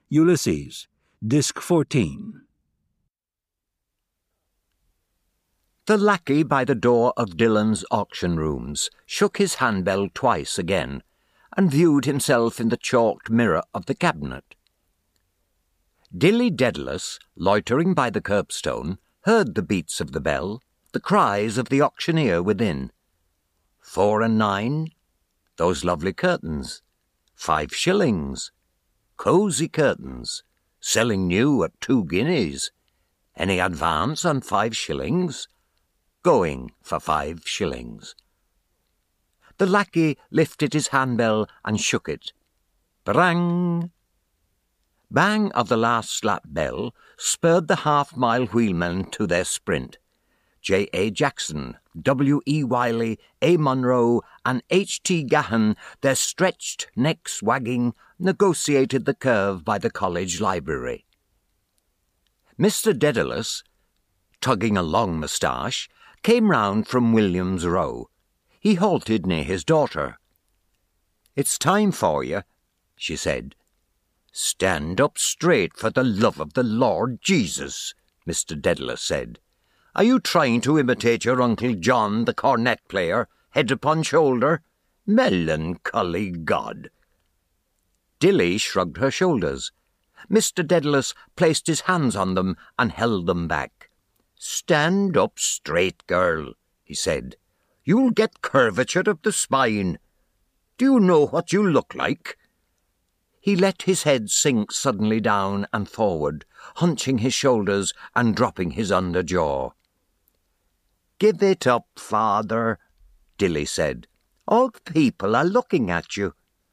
Ulysses, Disc 14. The lackey by the door of Dillon's auction rooms shook his handbell twice again, and viewed himself in the chalked mirror of the cabinet. Dilly Dedalus, loitering by the curbstone, heard the beats of the bell, the cries of the auctioneer within. 4 and 9, those lovely curtains. 5 shillings, cosy curtains, selling new at 2 guineas. Any advance on 5 shillings? Going for 5 shillings. The lackey lifted his handbell and shook it. Brang! Bang of the last slap bell spurred the half-mile wheelmen to their sprint. J. A. Jackson, W. E. Wiley, A. Munro, and H. T. Gahan, their stretched necks wagging, negotiated the curve by the college library. Mr. Dedalus, tugging a long moustache, came round from Williams Row. He halted near his daughter. "It's time for you," she said. "Stand up straight for the love of the Lord Jesus," Mr. Dedalus said. "Are you trying to imitate your Uncle John, the cornet player, head upon shoulder? Melancholy God!" Dilly shrugged her shoulders. Mr. Dedalus placed his hands on them and held them back. "Stand up straight, girl," he said. "You'll get curvature of the spine. Do you know what you look like?" He let his head sink suddenly down and forward, hunching his shoulders and dropping his under jaw. "Give it up, father," Dilly said. "All the people are looking at you."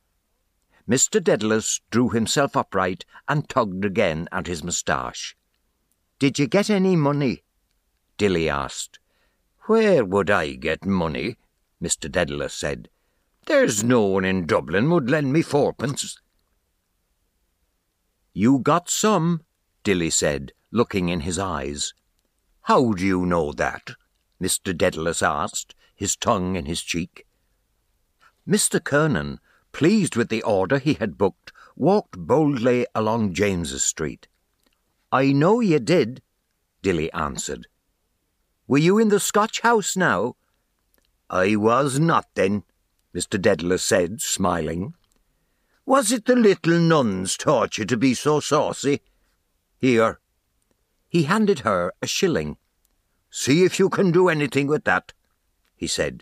Mr. Dedalus drew himself upright and tugged again at his moustache. "Did you get any money?" Dilly asked. "Where would I get money?" Mr. Dedalus said. "There's no one in Dublin would lend me 4pence. "You got some," Dilly said, looking in his eyes. "How do you know that?" Mr. Dedalus asked, his tongue in his cheek. Mr. Kernan, pleased with the order he had booked, walked boldly along James's Street. "I know you did," Dilly answered. "Were you in the Scotch House now?" "I was not then," Mr. Dedalus said, smiling. "Was it the little nuns taught you to be so saucy? Here." He handed her a shilling. "See if you can do anything with that," he said.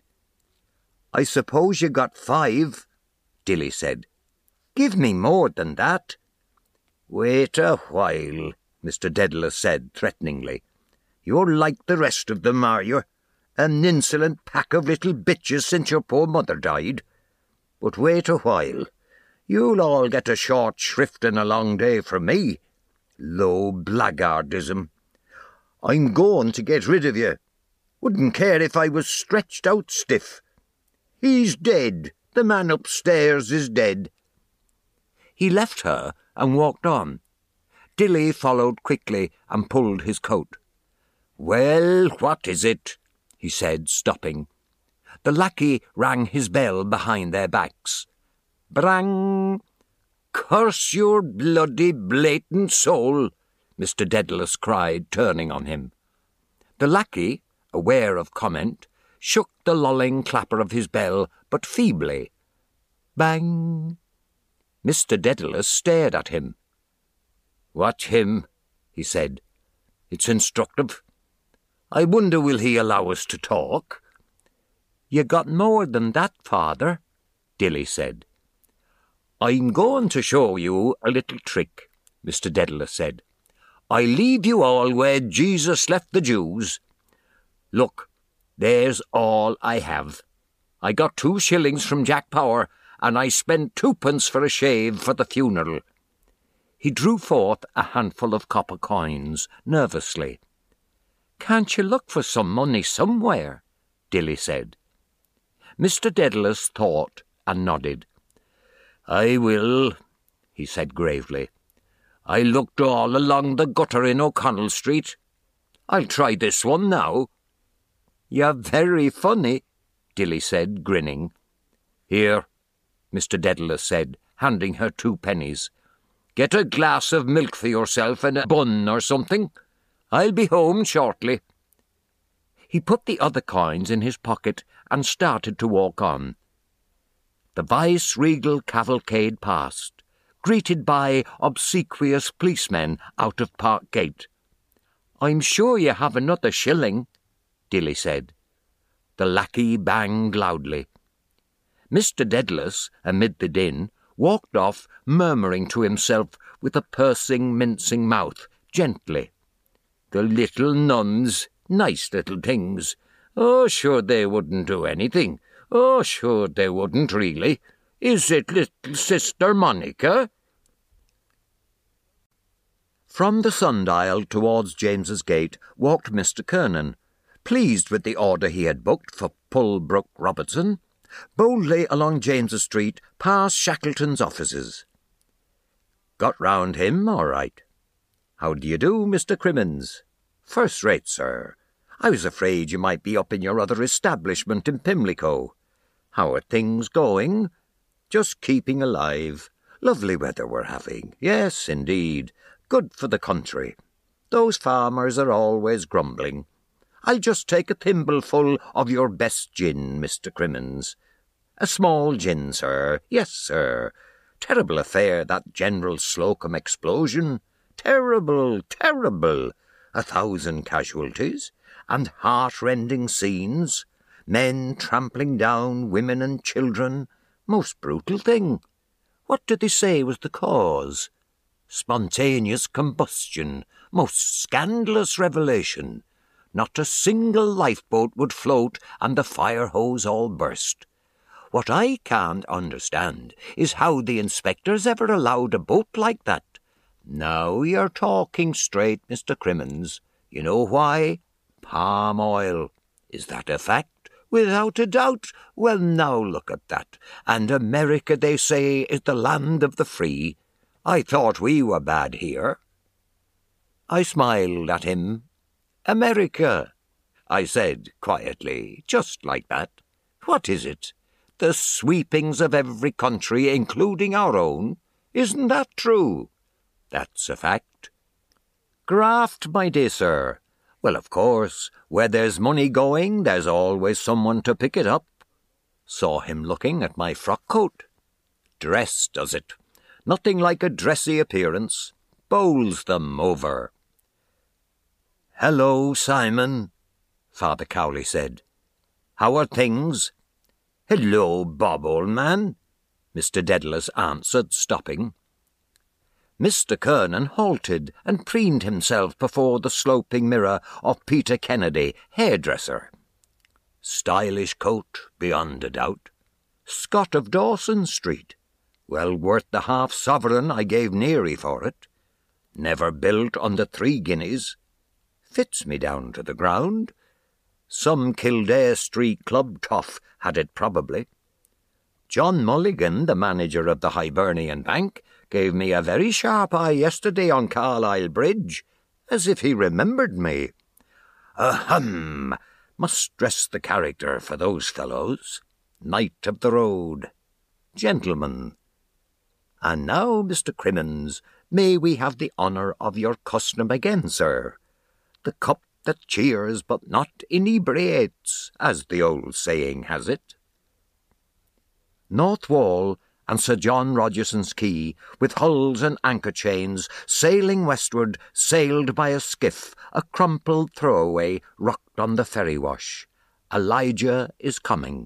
"I suppose you got 5, Dilly said. "Give me more than that." "Wait a while," Mr. Dedalus said threateningly. "You're like the rest of them, are you? An insolent pack of little bitches since your poor mother died. But wait a while. You'll all get a short shrift and a long day from me. Low blackguardism. I'm going to get rid of you. Wouldn't care if I was stretched out stiff. He's dead. The man upstairs is dead." He left her and walked on. Dilly followed quickly and pulled his coat. "Well, what is it?" he said, stopping. The lackey rang his bell behind their backs. "Brang! Curse your bloody blatant soul!" Mr. Dedalus cried, turning on him. The lackey, aware of comment, shook the lolling clapper of his bell, but feebly. Bang! Mr. Dedalus stared at him. "Watch him," he said. "It's instructive. I wonder will he allow us to talk?" "You got more than that, father," Dilly said. "I'm going to show you a little trick," Mr. Dedalus said. "I leave you all where Jesus left the Jews. Look, there's all I have. I got 2 shillings from Jack Power, and I spent 2pence for a shave for the funeral." He drew forth a handful of copper coins, nervously. "Can't you look for some money somewhere?" Dilly said. Mr. Dedalus thought and nodded. "I will," he said gravely. "I looked all along the gutter in O'Connell Street. I'll try this one now." "You're very funny," Dilly said, grinning. "Here," Mr. Dedalus said, handing her 2 pennies. Get a glass of milk for yourself and a bun or something. I'll be home shortly." He put the other coins in his pocket and started to walk on. The vice-regal cavalcade passed, greeted by obsequious policemen out of Park Gate. "I'm sure you have another shilling," Dilly said. The lackey banged loudly. Mr. Dedalus, amid the din, walked off, murmuring to himself with a pursing, mincing mouth, gently. "The little nuns, nice little things. Oh, sure they wouldn't do anything. Oh, sure they wouldn't really. Is it little Sister Monica?" From the sundial towards James's Gate walked Mr. Kernan, pleased with the order he had booked for Pulbrook Robertson, boldly along James's Street past Shackleton's offices. "Got round him all right. How do you do, Mr. Crimmins? First rate, sir. I was afraid you might be up in your other establishment in Pimlico. How are things going? Just keeping alive. Lovely weather we're having. Yes, indeed. Good for the country. Those farmers are always grumbling. I'll just take a thimbleful of your best gin, Mr. Crimmins. A small gin, sir. Yes, sir. Terrible affair, that General Slocum explosion. Terrible, terrible. 1,000 casualties, and heart-rending scenes. Men trampling down women and children. Most brutal thing. What did they say was the cause? Spontaneous combustion. Most scandalous revelation. Not a single lifeboat would float, and the fire hose all burst. What I can't understand is how the inspectors ever allowed a boat like that. Now you're talking straight, Mr. Crimmins. You know why? Palm oil. Is that a fact? Without a doubt. Well, now look at that. And America, they say, is the land of the free. I thought we were bad here. I smiled at him. "America," I said quietly, just like that. "What is it? The sweepings of every country, including our own. Isn't that true?" "That's a fact." "Graft, my dear sir. Well, of course, where there's money going, there's always someone to pick it up." Saw him looking at my frock coat. "Dress, does it? Nothing like a dressy appearance. Bowls them over." "Hello, Simon," Father Cowley said. "How are things?" "Hello, Bob, old man," Mr. Dedalus answered, stopping. Mr. Kernan halted and preened himself before the sloping mirror of Peter Kennedy, hairdresser. Stylish coat, beyond a doubt. Scott of Dawson Street. Well worth the half-sovereign I gave Neary for it. Never built under 3 guineas. Fits me down to the ground. Some Kildare Street club toff had it probably. John Mulligan, the manager of the Hibernian Bank, gave me a very sharp eye yesterday on Carlisle Bridge, as if he remembered me. Ahem! Must dress the character for those fellows. Knight of the road. Gentlemen. And now, Mr. Crimmins, may we have the honour of your custom again, sir? The cup that cheers but not inebriates, as the old saying has it. North Wall and Sir John Rogerson's Quay, with hulls and anchor chains, sailing westward, sailed by a skiff, a crumpled throwaway, rocked on the ferry wash. Elijah is coming.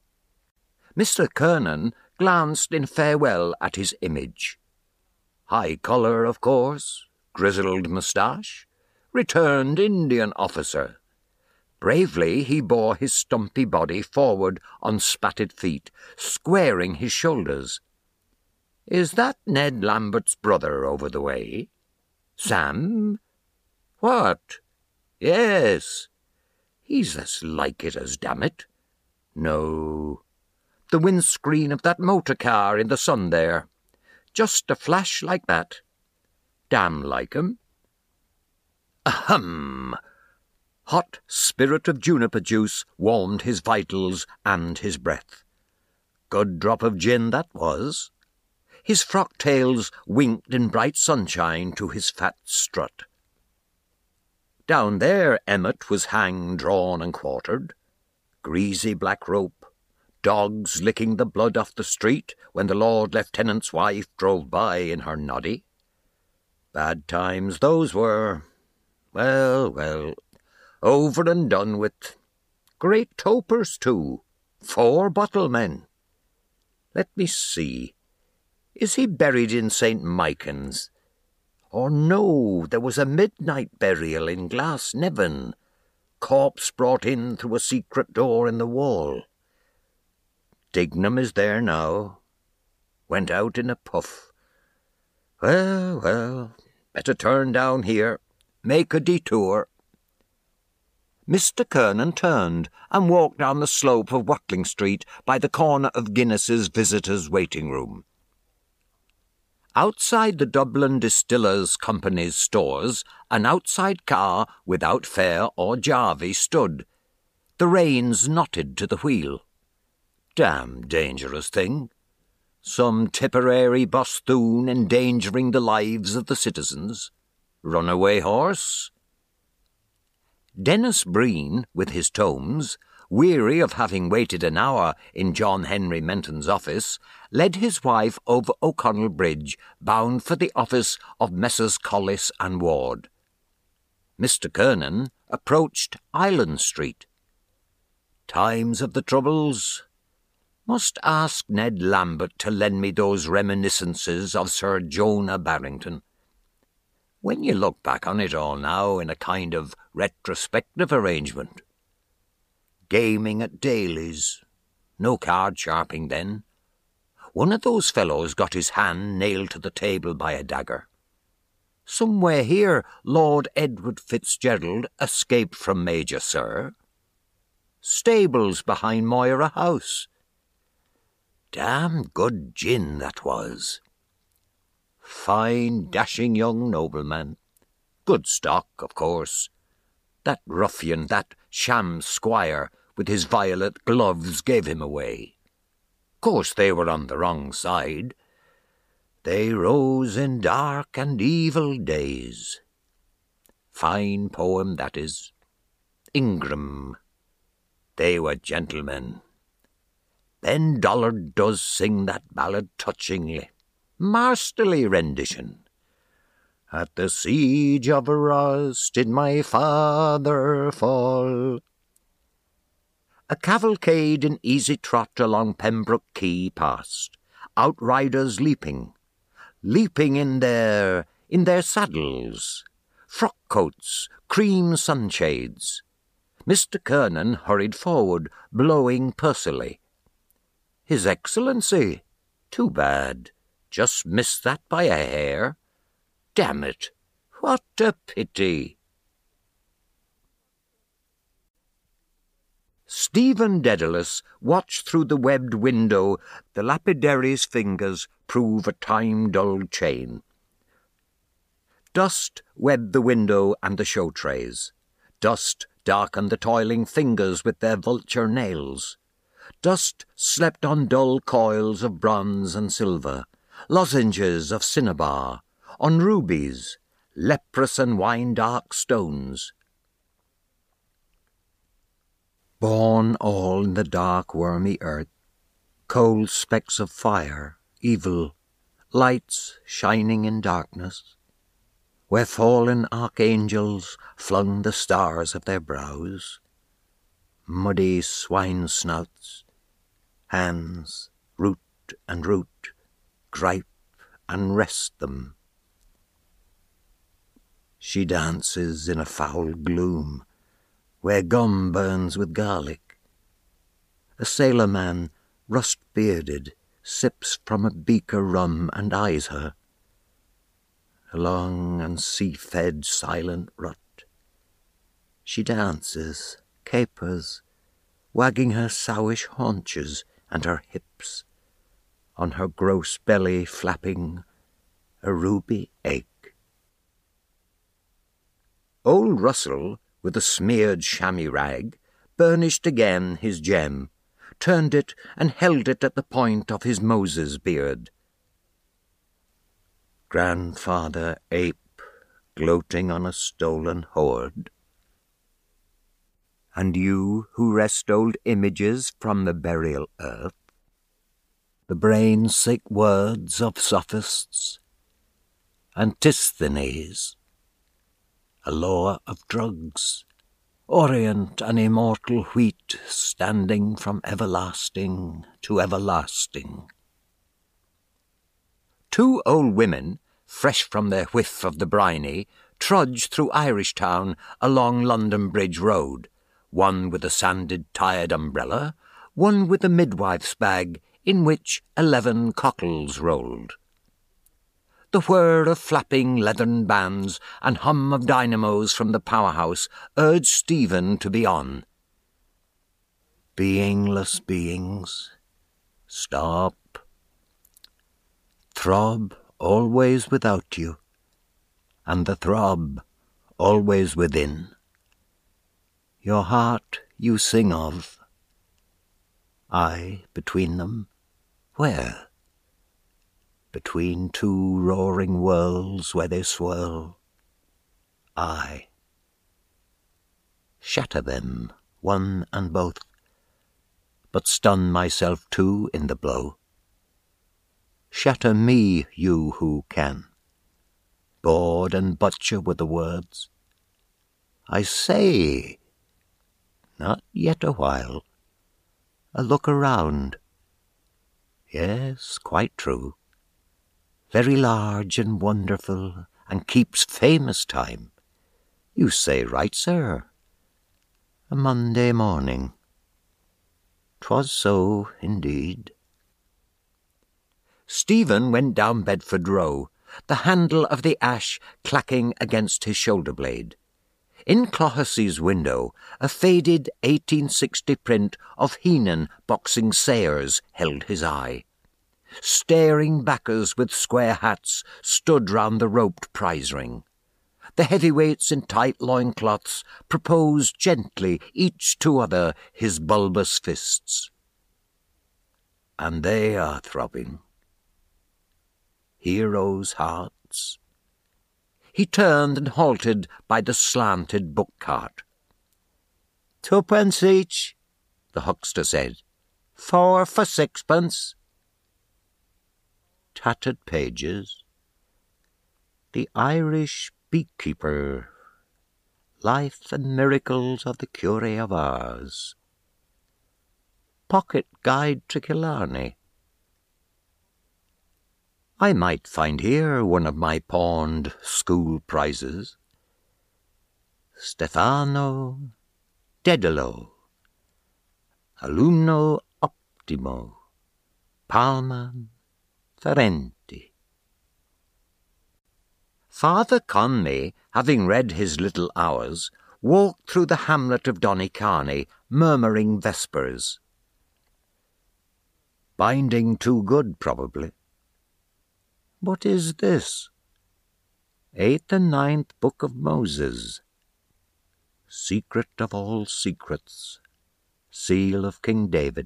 Mr. Kernan glanced in farewell at his image. High colour, of course, grizzled moustache, returned Indian officer. Bravely he bore his stumpy body forward on spatted feet, squaring his shoulders. "Is that Ned Lambert's brother over the way? Sam? What? Yes. He's as like it as damn it. No. The windscreen of that motor car in the sun there. Just a flash like that. Damn like 'em. Ahem! Hot spirit of juniper juice warmed his vitals and his breath. Good drop of gin that was. His frock tails winked in bright sunshine to his fat strut. Down there Emmet was hanged, drawn and quartered. Greasy black rope, dogs licking the blood off the street when the Lord Lieutenant's wife drove by in her noddy. Bad times those were. Well, well, over and done with. Great topers, too. 4 bottle men. Let me see. Is he buried in St. Michan's? Or no, there was a midnight burial in Glasnevin. Corpse brought in through a secret door in the wall. Dignam is there now. Went out in a puff. Well, well, better turn down here. Make a detour. Mr. Kernan turned and walked down the slope of Watling Street by the corner of Guinness's visitors' waiting room. Outside the Dublin Distillers Company's stores, an outside car without fare or jarvey stood. The reins knotted to the wheel. Damn dangerous thing. Some Tipperary bosthoon endangering the lives of the citizens. Runaway horse? Dennis Breen, with his tomes, weary of having waited an hour in John Henry Menton's office, led his wife over O'Connell Bridge, bound for the office of Messrs. Collis and Ward. Mr. Kernan approached Island Street. Times of the Troubles. Must ask Ned Lambert to lend me those reminiscences of Sir Jonah Barrington. When you look back on it all now in a kind of retrospective arrangement. Gaming at Daly's. No card sharping then. One of those fellows got his hand nailed to the table by a dagger. Somewhere here Lord Edward Fitzgerald escaped from Major Sir. Stables behind Moira House. Damn good gin that was. Fine, dashing young nobleman. Good stock, of course. That ruffian, that sham squire, with his violet gloves, gave him away. Course they were on the wrong side. They rose in dark and evil days. Fine poem, that is. Ingram. They were gentlemen. Ben Dollard does sing that ballad touchingly. Masterly rendition. At the siege of Ross did my father fall. A cavalcade in easy trot along Pembroke Quay passed, outriders leaping in their saddles, frock coats, cream sunshades. Mr. Kernan hurried forward, blowing pursily. His Excellency, too bad. Just missed that by a hair. Damn it, what a pity. Stephen Dedalus watched through the webbed window the lapidary's fingers prove a time-dulled chain. Dust webbed the window and the show trays. Dust darkened the toiling fingers with their vulture nails. Dust slept on dull coils of bronze and silver, lozenges of cinnabar, on rubies, leprous and wine-dark stones. Born all in the dark wormy earth, cold specks of fire, evil, lights shining in darkness, where fallen archangels flung the stars of their brows, muddy swine snouts, hands, root and root, gripe and wrest them. She dances in a foul gloom, where gum burns with garlic. A sailor-man, rust-bearded, sips from a beaker rum and eyes her. A long and sea-fed silent rut. She dances, capers, wagging her sowish haunches and her hips, on her gross belly flapping a ruby egg. Old Russell, with a smeared chamois rag, burnished again his gem, turned it and held it at the point of his Moses beard. Grandfather Ape gloating on a stolen hoard. And you who wrest old images from the burial earth, the brain-sick words of sophists, Antisthenes, a law of drugs, orient and immortal wheat standing from everlasting to everlasting. Two old women, fresh from their whiff of the briny, trudge through Irish Town along London Bridge Road, one with a sanded tired umbrella, one with a midwife's bag in which 11 cockles rolled. The whir of flapping leathern bands and hum of dynamos from the powerhouse urged Stephen to be on. Beingless beings, stop. Throb always without you, and the throb always within. Your heart you sing of. I between them, where? Between two roaring worlds where they swirl. I shatter them, one and both, but stun myself too in the blow. Shatter me, you who can, board and butcher with the words. I say, not yet a while, a look around. Yes, quite true. Very large and wonderful, and keeps famous time. You say right, sir. A Monday morning. 'Twas so, indeed. Stephen went down Bedford Row, the handle of the ash clacking against his shoulder-blade. In Clohessey's window, a faded 1860 print of Heenan boxing Sayers held his eye. Staring backers with square hats stood round the roped prize ring. The heavyweights in tight loincloths proposed gently each to other his bulbous fists. And they are throbbing. Heroes' hearts. He turned and halted by the slanted book-cart. "Twopence each," the huckster said. "4 for 6pence. Tattered pages. The Irish Beekeeper. Life and Miracles of the Cure of Ars. Pocket Guide to Killarney. I might find here one of my pawned school prizes. Stefano Dedalo, Alumno Optimo, Palman Ferenti. Father Conmee, having read his little hours, walked through the hamlet of Donnycarney, murmuring vespers. Binding too good, probably. What is this? 8th and 9th Book of Moses. Secret of all secrets. Seal of King David.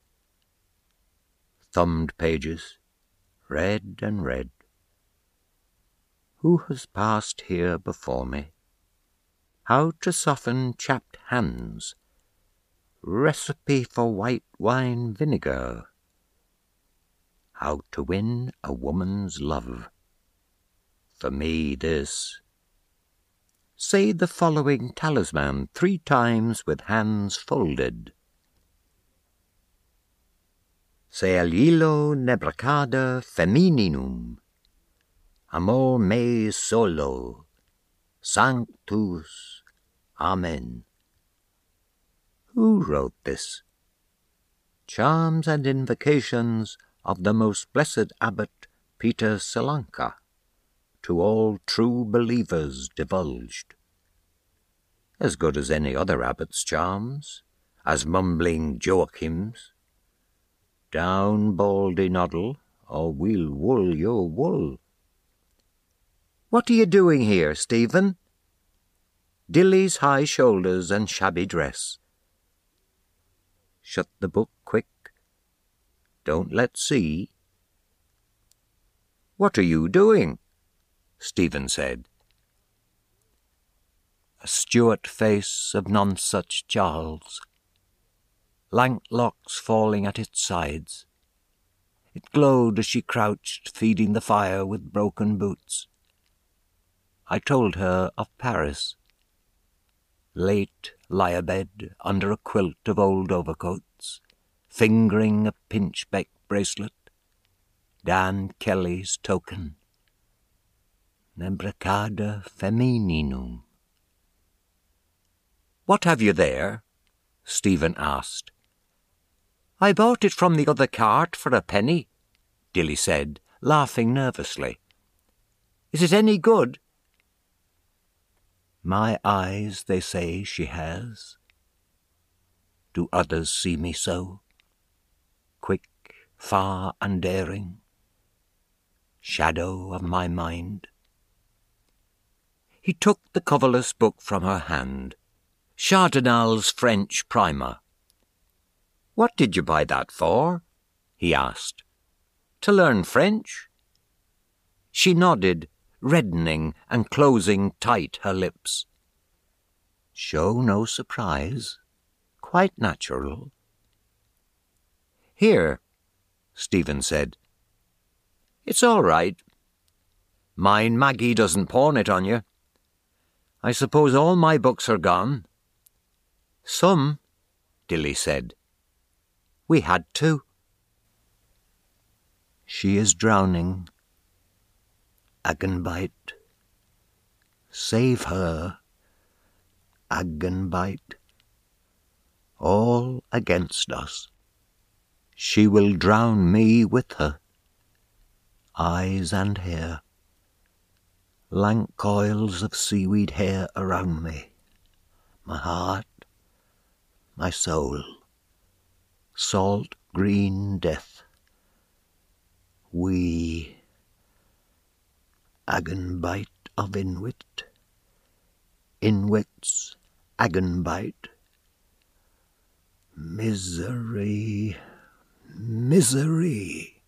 Thumbed pages. Read and read. Who has passed here before me? How to soften chapped hands. Recipe for white wine vinegar. How to win a woman's love. For me, this. Say the following talisman 3 times with hands folded. Se al hilo nebracada femininum. Amor me solo. Sanctus. Amen. Who wrote this? Charms and invocations of the most blessed abbot Peter Salanka, to all true believers divulged. As good as any other abbot's charms, as mumbling Joachim's. Down, Baldy Noddle, or we'll wool your wool. What are you doing here, Stephen? Dilly's high shoulders and shabby dress. Shut the book quick. Don't let see. What are you doing? Stephen said. A Stuart face of none such Charles, lank locks falling at its sides. It glowed as she crouched, feeding the fire with broken boots. I told her of Paris. Late lie abed under a quilt of old overcoats, fingering a pinchbeck bracelet, Dan Kelly's token. Nebrecada femininum. What have you there? Stephen asked. I bought it from the other cart for a penny, Dilly said, laughing nervously. Is it any good? My eyes, they say, she has. Do others see me so? Quick, far and daring, shadow of my mind. He took the coverless book from her hand, Chardinal's French primer. What did you buy that for? He asked. To learn French? She nodded, reddening and closing tight her lips. Show no surprise. Quite natural. Here, Stephen said. It's all right. Mind Maggie doesn't pawn it on you. I suppose all my books are gone. Some, Dilly said. We had to. She is drowning. Agenbite. Save her. Agenbite. All against us. She will drown me with her. Eyes and hair. Lank coils of seaweed hair around me. My heart. My soul. Salt green death. We. Agenbite of Inwit. Inwit's Agenbite. Misery. Misery.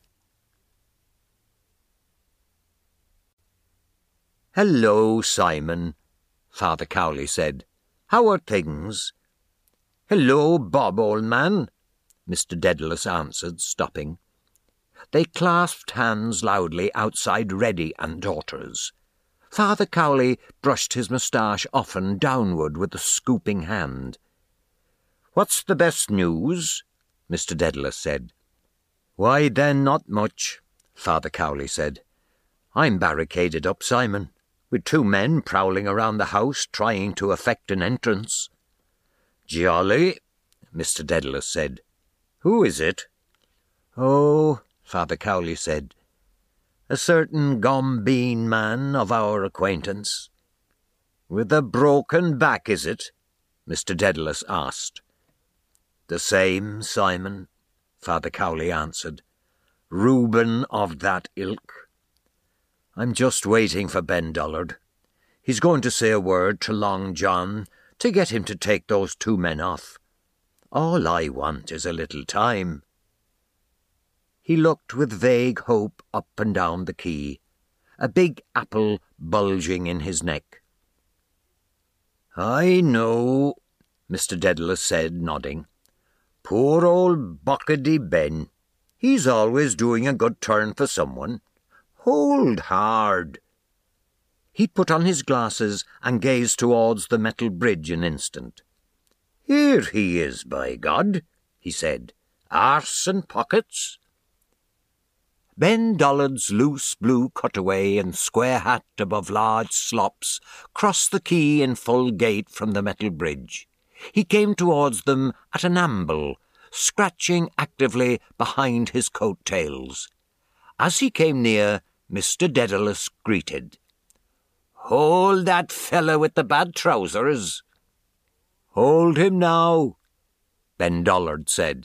Hello, Simon, Father Cowley said. How are things? Hello, Bob, old man, Mr. Dedalus answered, stopping. They clasped hands loudly outside Reddy and Daughters. Father Cowley brushed his moustache often downward with a scooping hand. What's the best news? Mr. Dedalus said. Why, then, not much, Father Cowley said. I'm barricaded up, Simon, with 2 men prowling around the house trying to effect an entrance. Jolly, Mr. Dedalus said. Who is it? Oh, Father Cowley said, a certain gombeen man of our acquaintance. With a broken back, is it? Mr. Dedalus asked. The same, Simon, Father Cowley answered. Reuben of that ilk. I'm just waiting for Ben Dollard. He's going to say a word to Long John to get him to take those 2 men off. All I want is a little time. He looked with vague hope up and down the quay, a big apple bulging in his neck. I know, Mr. Dedalus said, nodding. Poor old Buckety Ben. He's always doing a good turn for someone. Hold hard. He put on his glasses and gazed towards the metal bridge an instant. Here he is, by God, he said. Arse and pockets. Ben Dollard's loose blue cutaway and square hat above large slops crossed the quay in full gait from the metal bridge. He came towards them at an amble, scratching actively behind his coat-tails. As he came near, Mr. Dedalus greeted. Hold that fellow with the bad trousers. Hold him now, Ben Dollard said.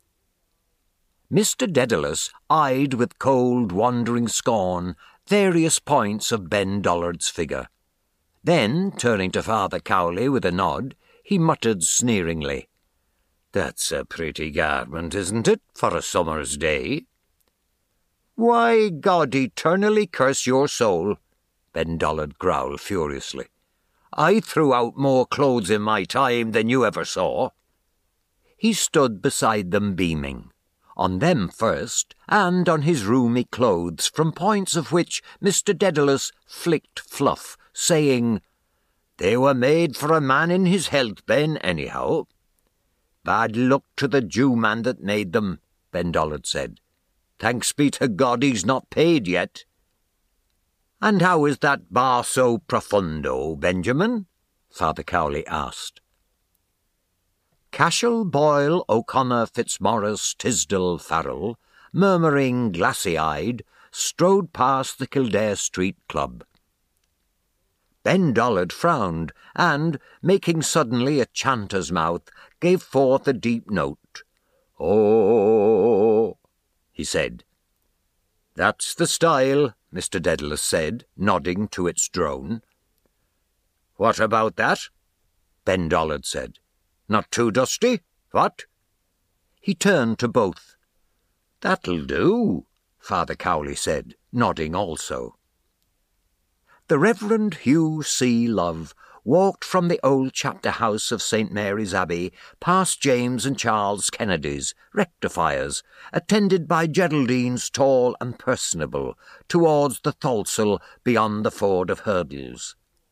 Mr. Dedalus eyed with cold, wandering scorn various points of Ben Dollard's figure. Then, turning to Father Cowley with a nod, he muttered sneeringly, That's a pretty garment, isn't it, for a summer's day? Why, God eternally curse your soul, Ben Dollard growled furiously. "I threw out more clothes in my time than you ever saw." He stood beside them beaming, on them first, and on his roomy clothes, from points of which Mr. Dedalus flicked fluff, saying, "They were made for a man in his health, Ben, anyhow." "Bad luck to the Jew-man that made them," Ben Dollard said. "Thanks be to God he's not paid yet." "And how is that basso profundo, Benjamin?" Father Cowley asked. Cashel, Boyle, O'Connor, Fitzmaurice, Tisdall, Farrell, murmuring glassy-eyed, strode past the Kildare Street Club. Ben Dollard frowned, and, making suddenly a chanter's mouth, gave forth a deep note. "Oh," he said. "That's the style," Mr. Dedalus said, nodding to its drone. "What about that?" Ben Dollard said. "Not too dusty, what?" He turned to both. "That'll do," Father Cowley said, nodding also. The Reverend Hugh C. Love walked from the old chapter house of St. Mary's Abbey past James and Charles Kennedy's, rectifiers, attended by Geraldines tall and personable, towards the Tholsel beyond the ford of Hurdles.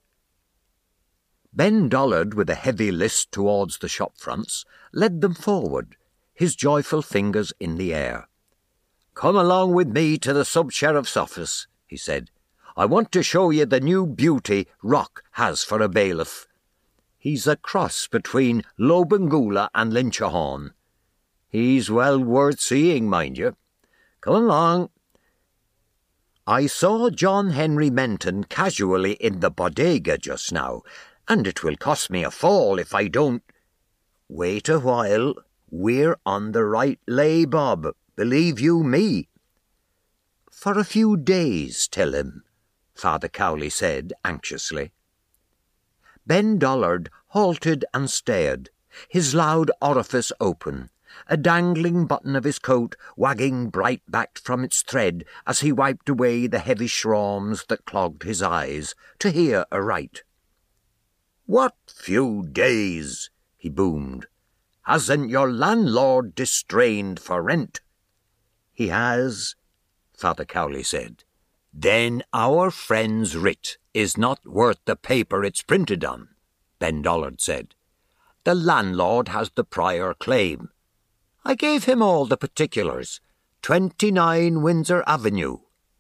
Ben Dollard, with a heavy list towards the shop-fronts, led them forward, his joyful fingers in the air. "Come along with me to the sub-sheriff's office," he said. "I want to show you the new beauty Rock has for a bailiff. He's a cross between Lobengula and Lynchahorn. He's well worth seeing, mind you. Come along." "I saw John Henry Menton casually in the bodega just now, and it will cost me a fall if I don't—" "Wait a while. We're on the right lay, Bob, believe you me." "For a few days, tell him," Father Cowley said anxiously. Ben Dollard halted and stared, his loud orifice open, a dangling button of his coat wagging bright-backed from its thread as he wiped away the heavy shrawms that clogged his eyes, to hear aright. "What few days?" he boomed. "Hasn't your landlord distrained for rent?" "He has," Father Cowley said. "Then our friend's writ is not worth the paper it's printed on," Ben Dollard said. "The landlord has the prior claim. I gave him all the particulars. 29 Windsor Avenue.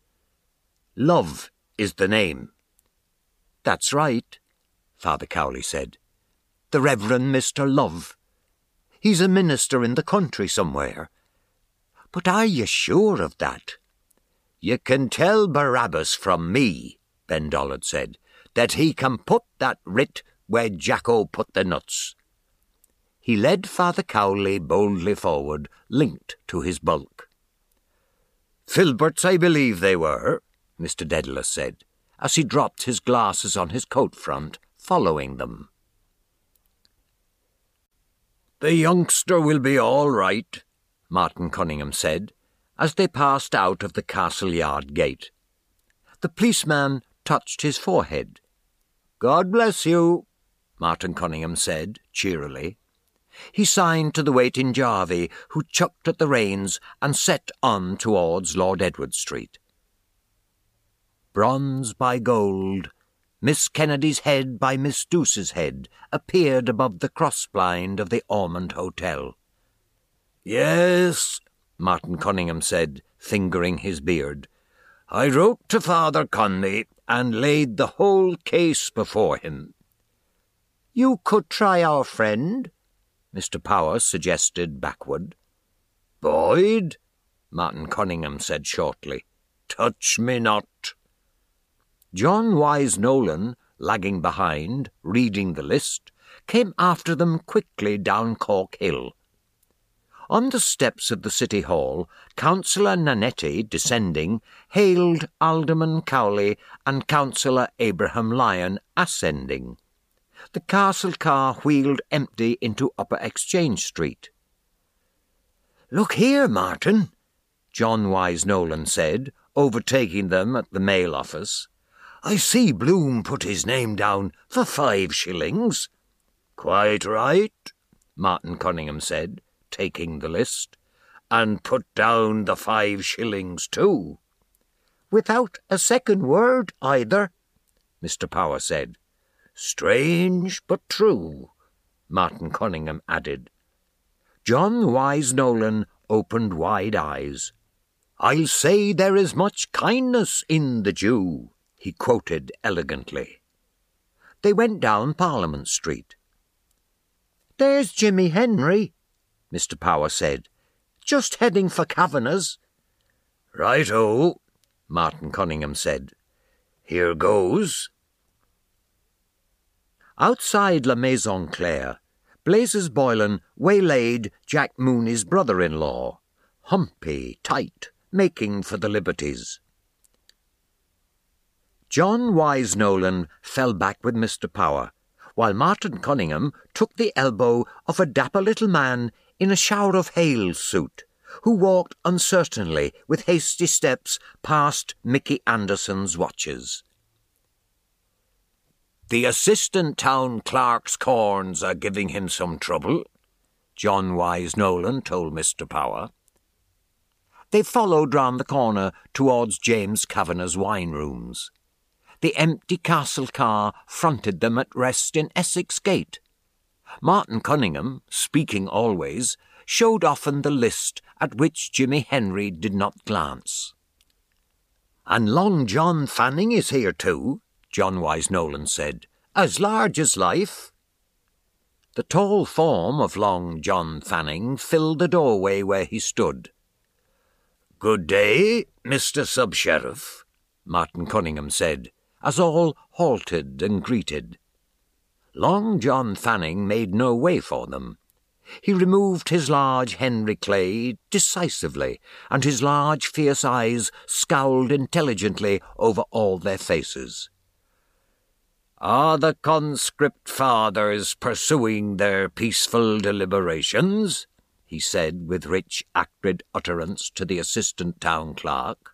Love is the name." "That's right," Father Cowley said. "The Reverend Mr. Love. He's a minister in the country somewhere." "But are you sure of that?" "You can tell Barabbas from me," Ben Dollard said, "that he can put that writ where Jacko put the nuts." He led Father Cowley boldly forward, linked to his bulk. "Filberts, I believe they were," Mr. Dedalus said, as he dropped his glasses on his coat front, following them. "The youngster will be all right," Martin Cunningham said, as they passed out of the castle yard gate. The policeman touched his forehead. "God bless you," Martin Cunningham said cheerily. He signed to the waiting Jarvey, who chucked at the reins and set on towards Lord Edward Street. Bronze by gold, Miss Kennedy's head by Miss Douce's head appeared above the cross-blind of the Ormond Hotel. "Yes," Martin Cunningham said, fingering his beard. "I wrote to Father Conmee and laid the whole case before him." "You could try our friend," Mr. Power suggested backward. "Boyd," Martin Cunningham said shortly, "touch me not." John Wise Nolan, lagging behind, reading the list, came after them quickly down Cork Hill. On the steps of the City Hall, Councillor Nanetti, descending, hailed Alderman Cowley and Councillor Abraham Lyon, ascending. The castle car wheeled empty into Upper Exchange Street. "Look here, Martin," John Wise Nolan said, overtaking them at the mail office. I see Bloom put his name down for 5 shillings. Quite right, Martin Cunningham said, taking the list, and put down the 5 shillings too. Without a second word either, Mr. Power said. Strange but true, Martin Cunningham added. John Wyse Nolan opened wide eyes. I'll say there is much kindness in the Jew, he quoted elegantly. They went down Parliament Street. There's Jimmy Henry, Mr. Power said, just heading for Kavanagh's. Right-o, Martin Cunningham said. Here goes. Outside La Maison Claire, Blazes Boylan waylaid Jack Mooney's brother-in-law, humpy, tight, making for the liberties. John Wyse Nolan fell back with Mr. Power, while Martin Cunningham took the elbow of a dapper little man in a shower of hail suit, who walked uncertainly with hasty steps past Mickey Anderson's watches. The assistant town clerk's corns are giving him some trouble, John Wyse Nolan told Mr. Power. They followed round the corner towards James Kavanagh's wine rooms. The empty castle car fronted them at rest in Essex Gate. Martin Cunningham, speaking always, showed often the list at which Jimmy Henry did not glance. And Long John Fanning is here too, John Wyse Nolan said, as large as life. The tall form of Long John Fanning filled the doorway where he stood. Good day, Mr. Sub-Sheriff, Martin Cunningham said, as all halted and greeted. Long John Fanning made no way for them. He removed his large Henry Clay decisively, and his large fierce eyes scowled intelligently over all their faces. Are the conscript fathers pursuing their peaceful deliberations? He said with rich, acrid utterance to the assistant town clerk.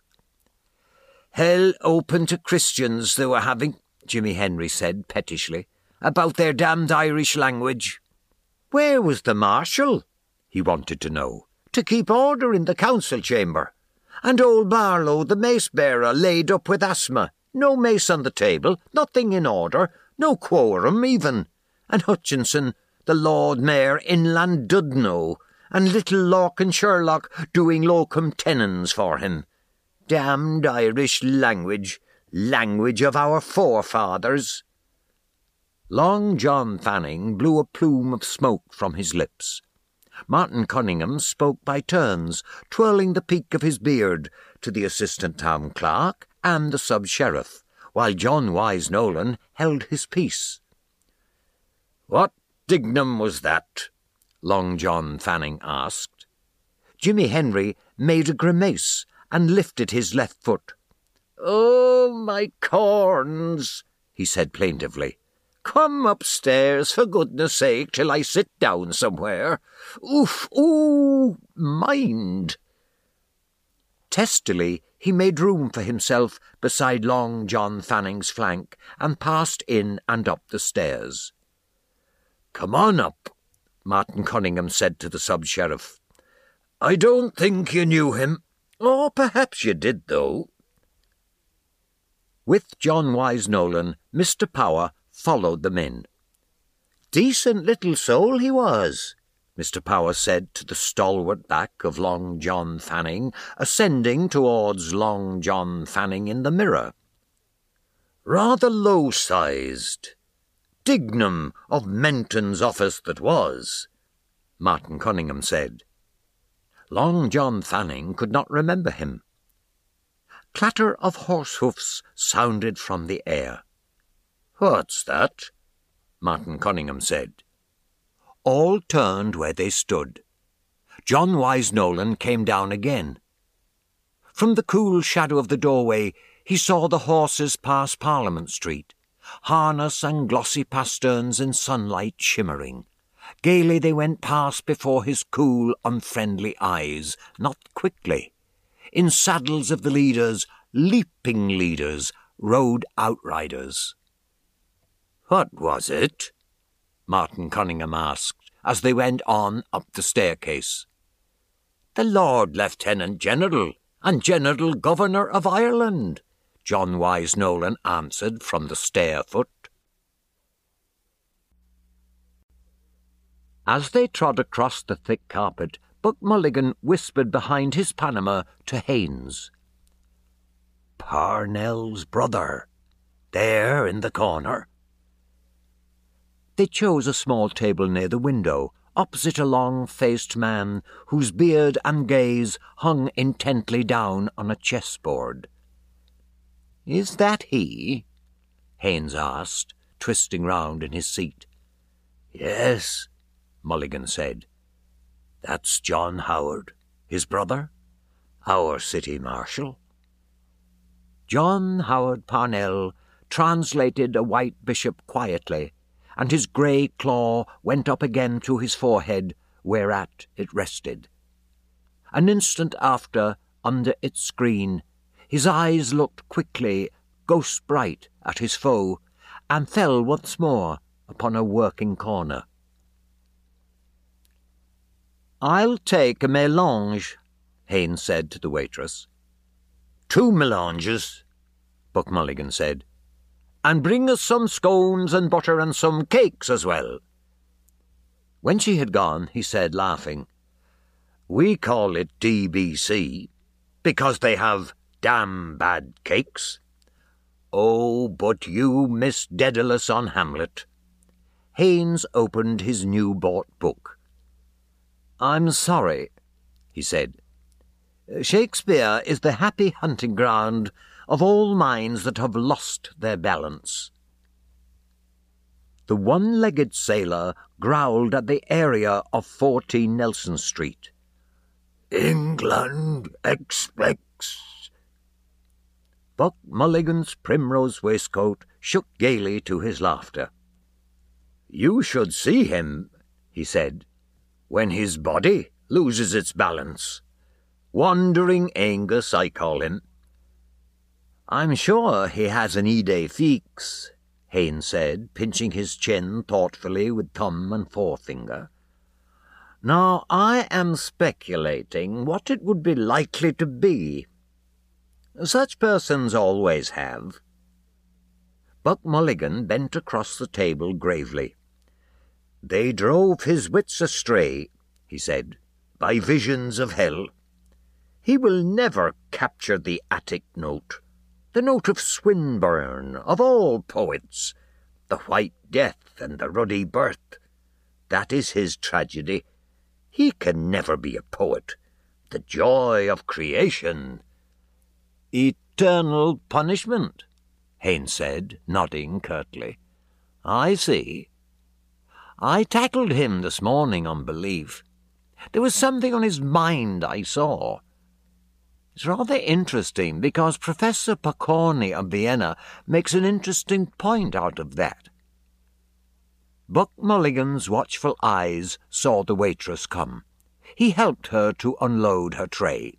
Hell open to Christians they were having, Jimmy Henry said pettishly, about their damned Irish language. Where was the marshal, he wanted to know, to keep order in the council chamber? And old Barlow, the mace-bearer, laid up with asthma. No mace on the table, nothing in order, no quorum even. And Hutchinson, the Lord Mayor in Llandudno, and little Larkin Sherlock doing locum tenens for him. Damned Irish language, language of our forefathers. Long John Fanning blew a plume of smoke from his lips. Martin Cunningham spoke by turns, twirling the peak of his beard to the assistant town clerk and the sub-sheriff, while John Wyse Nolan held his peace. What dignum was that? Long John Fanning asked. Jimmy Henry made a grimace and lifted his left foot. Oh, my corns, he said plaintively. Come upstairs, for goodness sake, till I sit down somewhere. Oof, ooh, mind. Testily, he made room for himself beside Long John Fanning's flank and passed in and up the stairs. Come on up, Martin Cunningham said to the sub-sheriff. I don't think you knew him. Oh, perhaps you did, though. With John Wyse Nolan, Mr. Power followed them in. Decent little soul he was, Mr. Power said to the stalwart back of Long John Fanning, ascending towards Long John Fanning in the mirror. Rather low-sized. Dignum of Menton's office that was, Martin Cunningham said. Long John Fanning could not remember him. Clatter of horse hoofs sounded from the air. What's that? Martin Cunningham said. All turned where they stood. John Wyse Nolan came down again. From the cool shadow of the doorway he saw the horses pass Parliament Street, harness and glossy pasterns in sunlight shimmering. Gaily they went past before his cool, unfriendly eyes, not quickly. In saddles of the leaders, leaping leaders, rode outriders. "What was it?" Martin Cunningham asked as they went on up the staircase. "The Lord Lieutenant General and General Governor of Ireland," John Wyse Nolan answered from the stair foot. As they trod across the thick carpet, Buck Mulligan whispered behind his Panama to Haines. "Parnell's brother, there in the corner." They chose a small table near the window, opposite a long-faced man whose beard and gaze hung intently down on a chessboard. "Is that he?" Haines asked, twisting round in his seat. "Yes," Mulligan said. "That's John Howard, his brother, our city marshal." John Howard Parnell translated a white bishop quietly, and his grey claw went up again to his forehead, whereat it rested. An instant after, under its screen, his eyes looked quickly, ghost-bright, at his foe, and fell once more upon a working corner. "I'll take a mélange," Haines said to the waitress. "2 mélanges," Buck Mulligan said. "And bring us some scones and butter and some cakes as well." When she had gone, he said, laughing, "We call it DBC because they have damn bad cakes. Oh, but you miss Daedalus on Hamlet." Haines opened his new-bought book. "I'm sorry," he said. "Shakespeare is the happy hunting ground of all minds that have lost their balance." The one-legged sailor growled at the area of 14 Nelson Street. "England expects." Buck Mulligan's primrose waistcoat shook gaily to his laughter. "You should see him," he said, "when his body loses its balance. Wandering Angus, I call him." "I'm sure he has an idée fixe," Haines said, pinching his chin thoughtfully with thumb and forefinger. "Now I am speculating what it would be likely to be. Such persons always have." Buck Mulligan bent across the table gravely. "They drove his wits astray," he said, "by visions of hell. He will never capture the Attic note, the note of Swinburne, of all poets, the White Death and the Ruddy Birth. That is his tragedy. He can never be a poet. The joy of creation." "Eternal punishment," Haines said, nodding curtly. "I see. I tackled him this morning on belief. There was something on his mind I saw. It's rather interesting because Professor Pokorny of Vienna makes an interesting point out of that." Buck Mulligan's watchful eyes saw the waitress come. He helped her to unload her tray.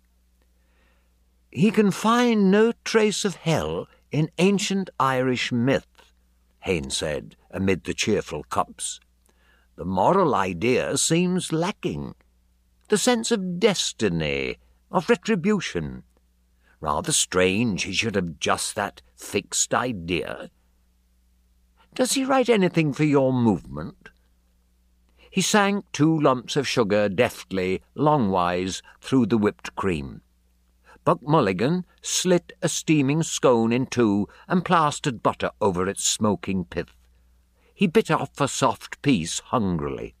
"He can find no trace of hell in ancient Irish myth," Haines said, amid the cheerful cups. "The moral idea seems lacking. The sense of destiny, of retribution. Rather strange he should have just that fixed idea. Does he write anything for your movement?" He sank 2 lumps of sugar deftly, longwise, through the whipped cream. Buck Mulligan slit a steaming scone in 2 and plastered butter over its smoking pith. He bit off a soft piece hungrily.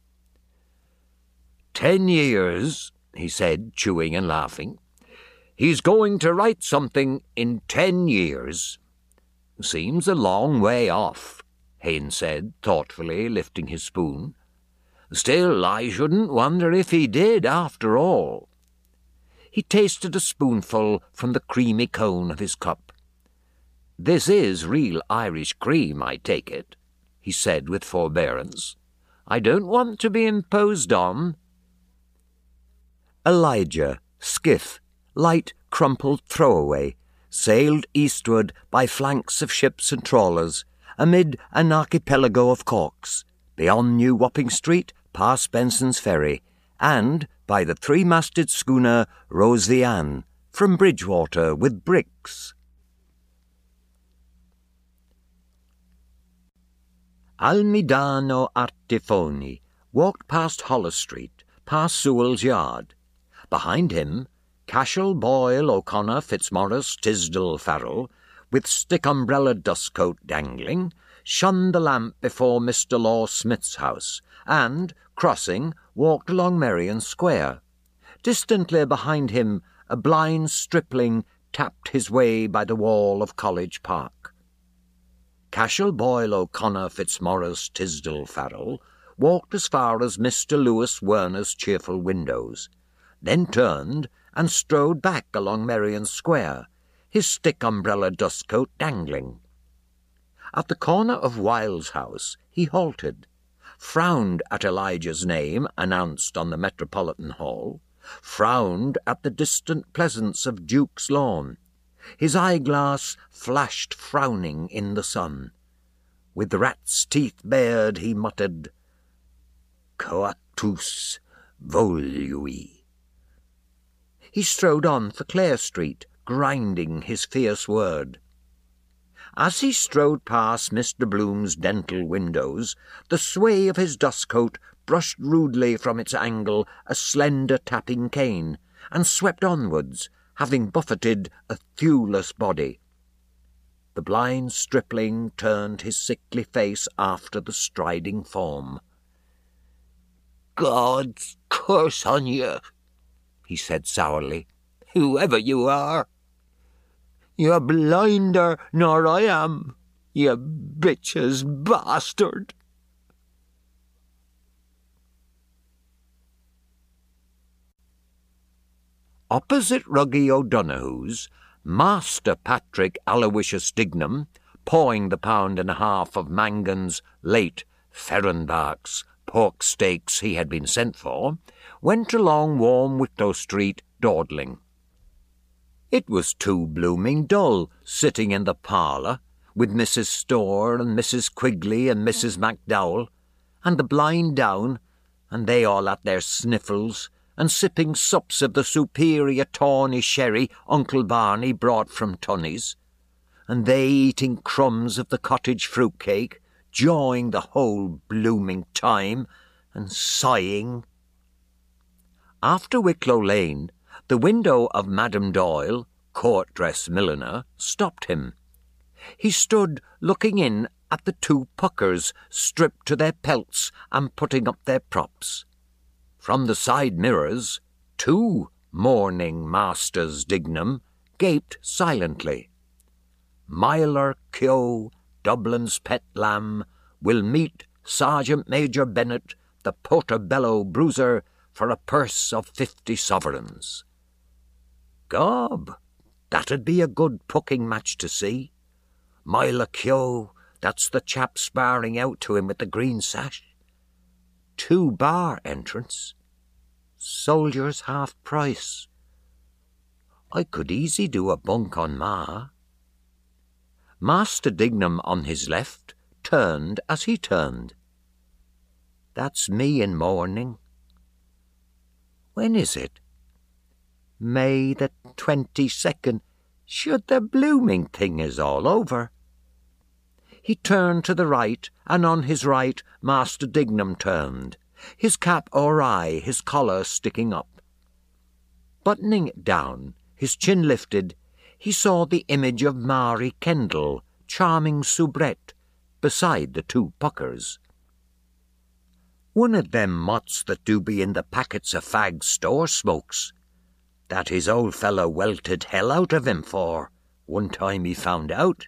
10 years, he said, chewing and laughing. He's going to write something in 10 years. Seems a long way off, Haines said, thoughtfully lifting his spoon. Still, I shouldn't wonder if he did, after all. He tasted a spoonful from the creamy cone of his cup. "This is real Irish cream, I take it," he said with forbearance. "I don't want to be imposed on." Elijah, skiff, light, crumpled throwaway, sailed eastward by flanks of ships and trawlers, amid an archipelago of corks, beyond New Wapping Street, past Benson's Ferry, and by the three-masted schooner Rose the Anne, from Bridgewater with bricks. Almidano Artifoni walked past Holles Street, past Sewell's Yard. Behind him, Cashel, Boyle, O'Connor, Fitzmaurice, Tisdall, Farrell, with stick-umbrella dustcoat dangling, shunned the lamp before Mr. Law Smith's house, and, crossing, walked along Merrion Square. Distantly behind him, a blind stripling tapped his way by the wall of College Park. Cashel, Boyle, O'Connor, Fitzmaurice, Tisdall, Farrell walked as far as Mr. Lewis Werner's cheerful windows, then turned and strode back along Merrion Square, his stick-umbrella dustcoat dangling. At the corner of Wilde's house he halted, frowned at Elijah's name announced on the Metropolitan Hall, frowned at the distant pleasance of Duke's Lawn. His eyeglass flashed frowning in the sun. With rat's teeth bared he muttered, "Coactus volui." He strode on for Clare Street, grinding his fierce word. As he strode past Mr. Bloom's dental windows, the sway of his dustcoat brushed rudely from its angle a slender tapping cane, and swept onwards, having buffeted a thewless body. The blind stripling turned his sickly face after the striding form. "God's curse on you," he said sourly, "whoever you are. You're blinder nor I am, you bitch's bastard." Opposite Ruggy O'Donoghue's, Master Patrick Aloysius Dignam, pawing the £1.5 of Mangan's late Ferrenbach's pork steaks he had been sent for, went along warm Wicklow Street dawdling. It was too blooming dull sitting in the parlour with Mrs. Storr and Mrs. Quigley and Mrs. MacDowell, and the blind down, and they all at their sniffles, and sipping sups of the superior tawny sherry Uncle Barney brought from Tunney's, and they eating crumbs of the cottage fruit-cake, jawing the whole blooming time, and sighing. After Wicklow Lane, the window of Madame Doyle, court-dress milliner, stopped him. He stood looking in at the two puckers stripped to their pelts and putting up their props. From the side mirrors, two mourning Masters Dignam gaped silently. Myler Keogh, Dublin's pet lamb, will meet Sergeant Major Bennett, the Portobello bruiser, for a purse of 50 sovereigns. Gob, that'd be a good pucking match to see. Myler Keogh, that's the chap sparring out to him with the green sash. 2 bar entrance. Soldiers half price. I could easy do a bunk on Ma. Master Dignam on his left turned as he turned. That's me in mourning. When is it? May the 22nd. Sure, the blooming thing is all over. He turned to the right, and on his right Master Dignam turned, his cap awry, his collar sticking up. Buttoning it down, his chin lifted, he saw the image of Mary Kendall, charming soubrette, beside the two puckers. One of them mutts that do be in the packets of fags store smokes, that his old fellow welted hell out of him for, one time he found out.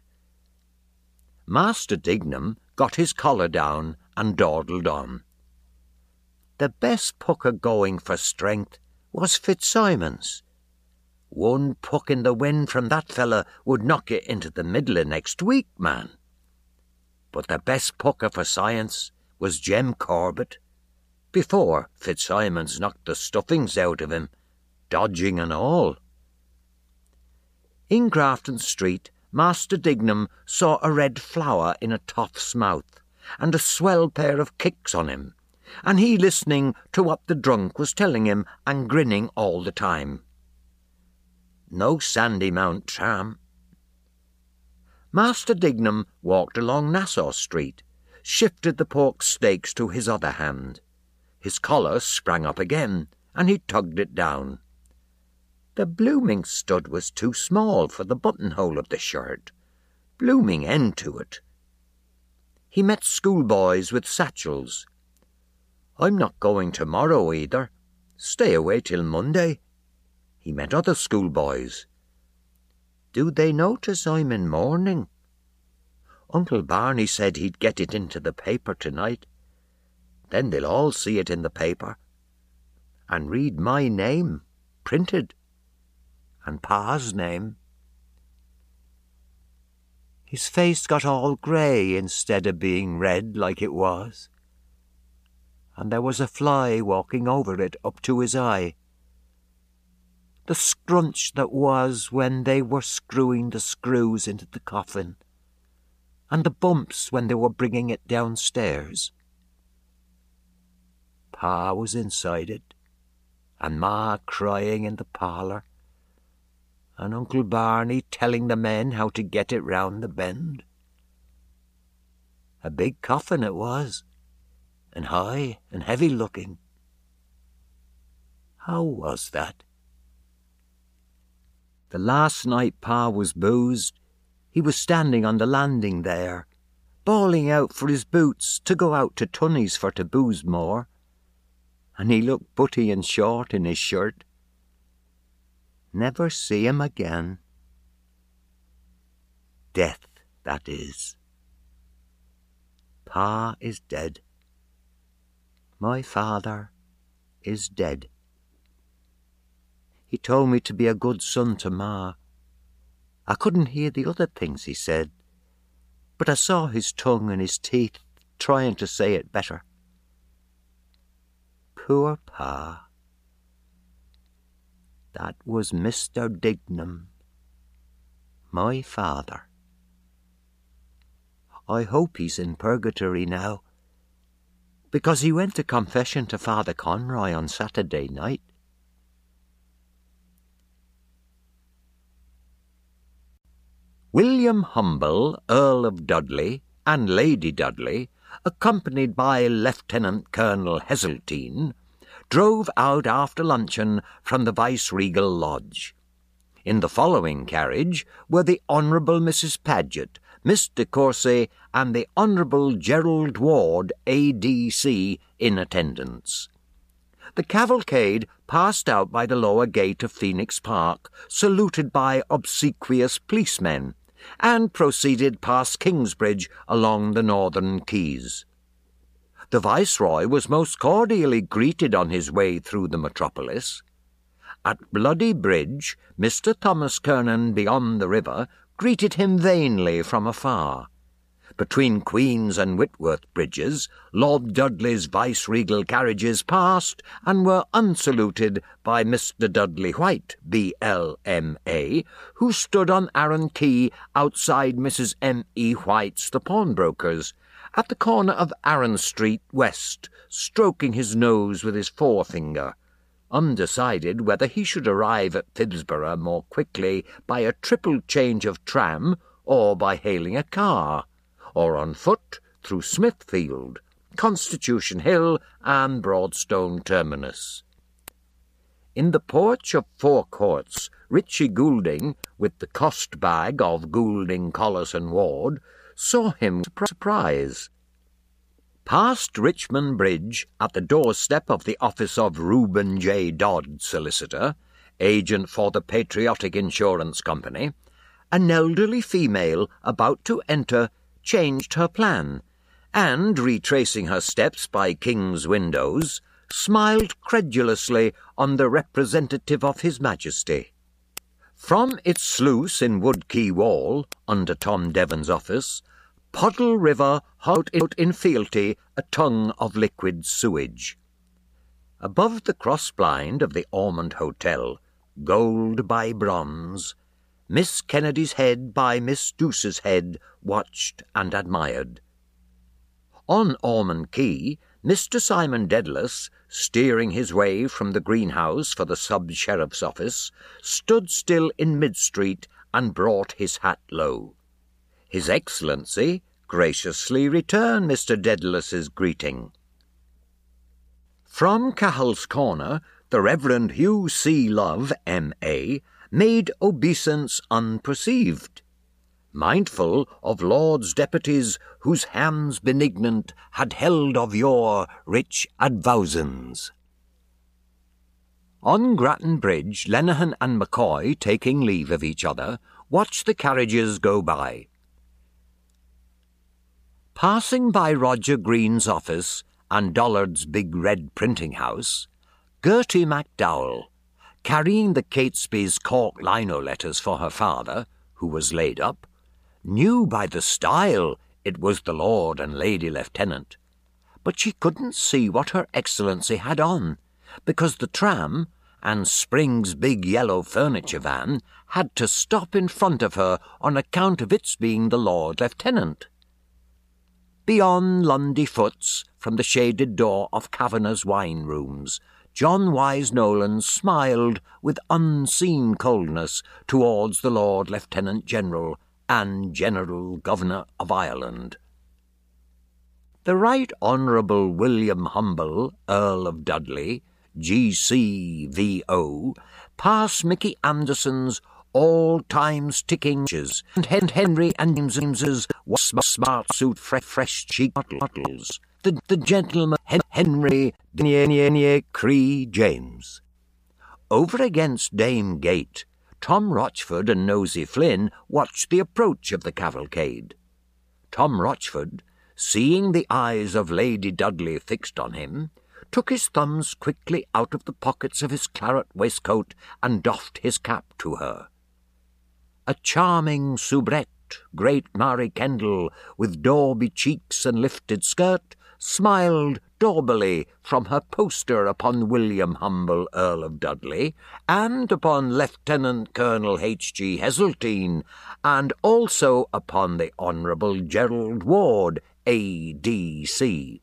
Master Dignam got his collar down and dawdled on. The best pucker going for strength was Fitzsimon's. One puck in the wind from that fella would knock you into the middle of next week, man. But the best pucker for science was Jem Corbett, before Fitzsimon's knocked the stuffings out of him, dodging and all. In Grafton Street, Master Dignam saw a red flower in a toff's mouth, and a swell pair of kicks on him, and he listening to what the drunk was telling him and grinning all the time. No Sandymount tram. Master Dignam walked along Nassau Street, shifted the pork steaks to his other hand. His collar sprang up again, and he tugged it down. The blooming stud was too small for the buttonhole of the shirt. Blooming end to it. He met schoolboys with satchels. "I'm not going tomorrow either. Stay away till Monday." He met other schoolboys. "Do they notice I'm in mourning? Uncle Barney said he'd get it into the paper tonight. Then they'll all see it in the paper, and read my name, printed, and Pa's name." His face got all grey instead of being red like it was, and there was a fly walking over it up to his eye. The scrunch that was when they were screwing the screws into the coffin, and the bumps when they were bringing it downstairs. Pa was inside it, and Ma crying in the parlour, and Uncle Barney telling the men how to get it round the bend. A big coffin it was, and high and heavy-looking. How was that? The last night Pa was boozed, he was standing on the landing there, bawling out for his boots to go out to Tunney's for to booze more, and he looked butty and short in his shirt. Never see him again. Death, that is. Pa is dead. My father is dead. He told me to be a good son to Ma. I couldn't hear the other things he said, but I saw his tongue and his teeth trying to say it better. Poor Pa. That was Mr. Dignam, my father. I hope he's in purgatory now, because he went to confession to Father Conroy on Saturday night. William Humble, Earl of Dudley, and Lady Dudley, accompanied by Lieutenant Colonel Heseltine, drove out after luncheon from the Viceregal Lodge. In the following carriage were the Honourable Mrs. Paget, Miss de Courcy, and the Honourable Gerald Ward, A.D.C., in attendance. The cavalcade passed out by the lower gate of Phoenix Park, saluted by obsequious policemen, and proceeded past Kingsbridge along the northern quays. The Viceroy was most cordially greeted on his way through the metropolis. At Bloody Bridge, Mr. Thomas Kernan beyond the river greeted him vainly from afar. Between Queen's and Whitworth bridges, Lord Dudley's viceregal carriages passed and were unsaluted by Mr. Dudley White, B.L.M.A., who stood on Arran Quay outside Mrs. M.E. White's, the pawnbroker's, at the corner of Arran Street West, stroking his nose with his forefinger, undecided whether he should arrive at Phibsborough more quickly by a triple change of tram or by hailing a car, or on foot through Smithfield, Constitution Hill, and Broadstone Terminus. In the porch of Four Courts, Richie Goulding, with the cost bag of Goulding, Collis and Ward, saw him with surprise. Past Richmond Bridge, at the doorstep of the office of Reuben J. Dodd, solicitor, agent for the Patriotic Insurance Company, an elderly female about to enter changed her plan, and, retracing her steps by King's windows, smiled credulously on the representative of His Majesty. From its sluice in Woodquay Wall, under Tom Devon's office, Puddle River held out in fealty a tongue of liquid sewage. Above the cross-blind of the Ormond Hotel, gold by bronze, Miss Kennedy's head by Miss Douce's head watched and admired. On Ormond Quay, Mr. Simon Dedalus, steering his way from the greenhouse for the sub-sheriff's office, stood still in mid-street and brought his hat low. His Excellency graciously returned Mr. Dedalus's greeting. From Cahill's Corner, the Reverend Hugh C. Love, M.A., made obeisance unperceived, mindful of lords deputies whose hands benignant had held of yore rich advowsons. On Grattan Bridge, Lenihan and McCoy, taking leave of each other, watched the carriages go by. Passing by Roger Green's office and Dollard's big red printing house, Gertie MacDowell, carrying the Catesby's cork lino letters for her father, who was laid up, knew by the style it was the Lord and Lady Lieutenant, but she couldn't see what Her Excellency had on, because the tram and Spring's big yellow furniture van had to stop in front of her on account of its being the Lord Lieutenant. Beyond Lundy Foots, from the shaded door of Kavanagh's wine rooms, John Wise Nolan smiled with unseen coldness towards the Lord Lieutenant General and General Governor of Ireland. The Right Honourable William Humble, Earl of Dudley, G.C.V.O., passed Mickey Anderson's all-times ticking and Henry and James's smart suit fresh cheek bottles. The gentleman Henry Cree James. Over against Dame Gate, Tom Rochford and Nosey Flynn watched the approach of the cavalcade. Tom Rochford, seeing the eyes of Lady Dudley fixed on him, took his thumbs quickly out of the pockets of his claret waistcoat and doffed his cap to her. A charming soubrette, great Mary Kendall, with dauby cheeks and lifted skirt, smiled daubily from her poster upon William Humble, Earl of Dudley, and upon Lieutenant Colonel H.G. Heseltine, and also upon the Honourable Gerald Ward, A.D.C.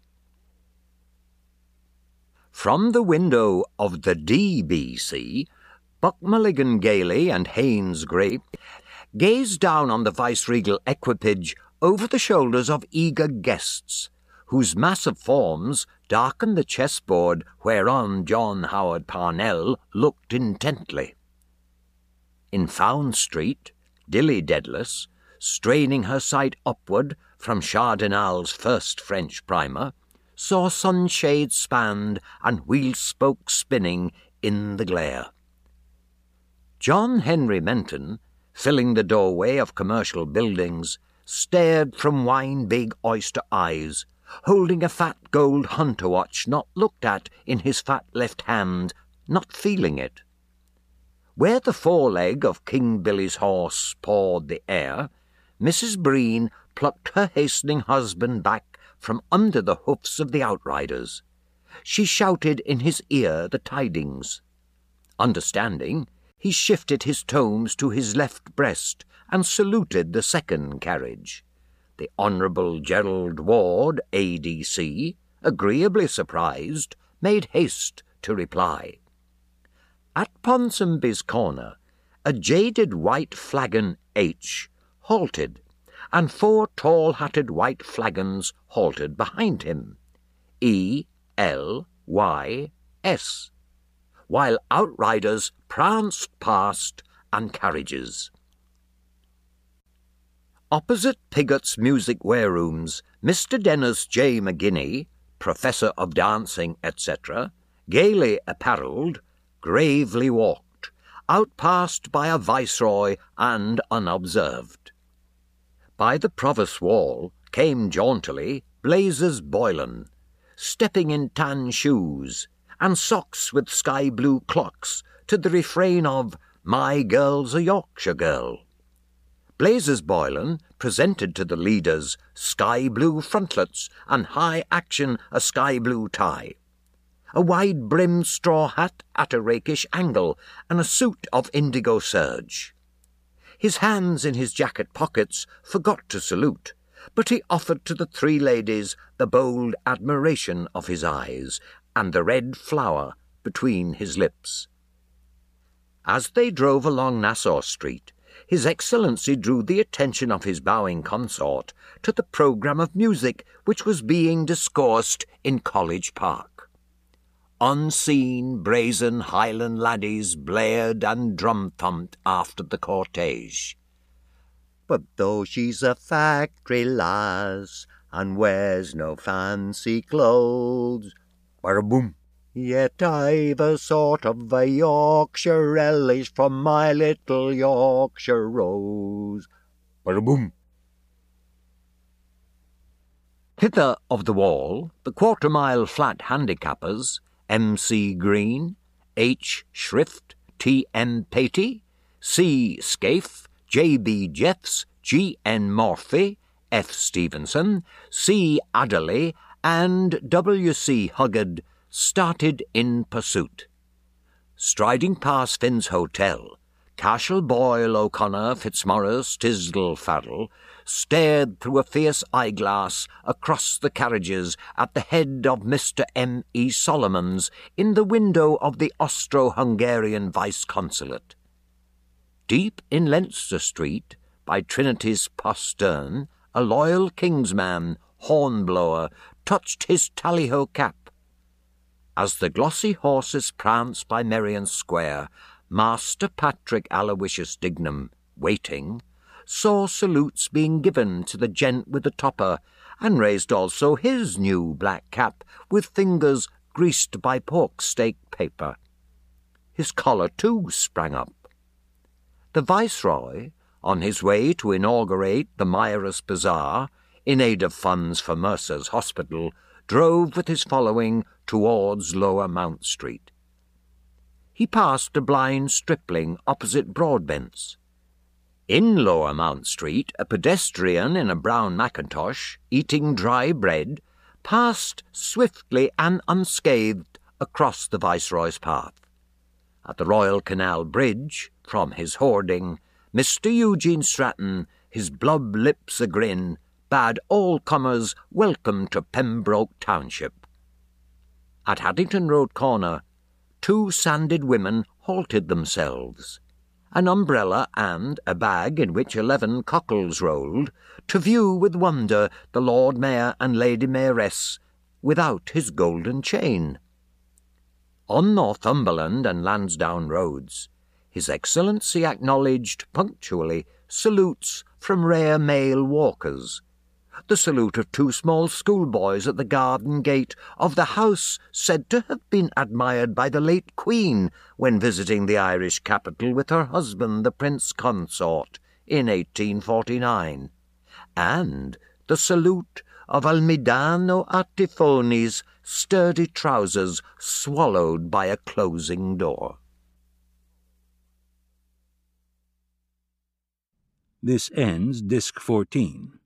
From the window of the D.B.C., Buck Mulligan Gailey and Haynes Grey gazed down on the viceregal equipage over the shoulders of eager guests, whose massive forms darkened the chessboard whereon John Howard Parnell looked intently. In Fowne Street, Dilly Dedalus, straining her sight upward from Chardinal's first French primer, saw sunshades spanned and wheel-spokes spinning in the glare. John Henry Menton, filling the doorway of commercial buildings, stared from wine-big oyster eyes, holding a fat gold hunter watch not looked at in his fat left hand, not feeling it. Where the foreleg of King Billy's horse pawed the air, Mrs. Breen plucked her hastening husband back from under the hoofs of the outriders. She shouted in his ear the tidings. Understanding, he shifted his tomes to his left breast and saluted the second carriage. The Honourable Gerald Ward, A.D.C., agreeably surprised, made haste to reply. At Ponsonby's corner, a jaded white flagon H halted, and 4 tall-hatted white flagons halted behind him, E, L, Y, S, while outriders pranced past and carriages. Opposite Pigot's music warerooms, Mr. Dennis J. McGinney, Professor of Dancing, etc., gaily apparelled, gravely walked, outpassed by a viceroy and unobserved. By the provost wall came jauntily Blazes Boylan, stepping in tan shoes and socks with sky-blue clocks to the refrain of "My Girl's a Yorkshire Girl." Blazes Boylan presented to the leaders sky-blue frontlets and high-action a sky-blue tie, a wide-brimmed straw hat at a rakish angle, and a suit of indigo serge. His hands in his jacket pockets forgot to salute, but he offered to the three ladies the bold admiration of his eyes and the red flower between his lips. As they drove along Nassau Street, His Excellency drew the attention of his bowing consort to the programme of music which was being discoursed in College Park. Unseen, brazen Highland laddies blared and drum-thumped after the cortege. But though she's a factory lass, and wears no fancy clothes, ba-boom, yet I've a sort of a Yorkshire relish from my little Yorkshire rose. Ba-boom. Hither of the wall, the quarter-mile flat handicappers, M.C. Green, H. Shrift, T.M. Patey, C. Scaife, J.B. Jeffs, G.N. Morphy, F. Stevenson, C. Adderley, and W.C. Huggard started in pursuit. Striding past Finn's Hotel, Cashel, Boyle, O'Connor, Fitzmaurice, Tisdall, Farrell stared through a fierce eyeglass across the carriages at the head of Mr. M. E. Solomons in the window of the Austro-Hungarian Vice-Consulate. Deep in Leinster Street, by Trinity's postern, a loyal Kingsman, hornblower, touched his tally-ho cap. As the glossy horses pranced by Merrion Square, Master Patrick Aloysius Dignam, waiting, saw salutes being given to the gent with the topper, and raised also his new black cap with fingers greased by pork-steak paper. His collar, too, sprang up. The Viceroy, on his way to inaugurate the Myras Bazaar, in aid of funds for Mercer's Hospital, drove with his following towards Lower Mount Street. He passed a blind stripling opposite Broadbent's. In Lower Mount Street, a pedestrian in a brown mackintosh, eating dry bread, passed swiftly and unscathed across the Viceroy's path. At the Royal Canal Bridge, from his hoarding, Mr. Eugene Stratton, his blub lips a-grin, bade all comers welcome to Pembroke Township. At Haddington Road corner, two sanded women halted themselves, an umbrella and a bag in which 11 cockles rolled, to view with wonder the Lord Mayor and Lady Mayoress without his golden chain. On Northumberland and Lansdowne roads, His Excellency acknowledged punctually salutes from rare male walkers, the salute of 2 small schoolboys at the garden gate of the house said to have been admired by the late Queen when visiting the Irish capital with her husband, the Prince Consort, in 1849, and the salute of Almidano Attifoni's sturdy trousers swallowed by a closing door. This ends Disc 14.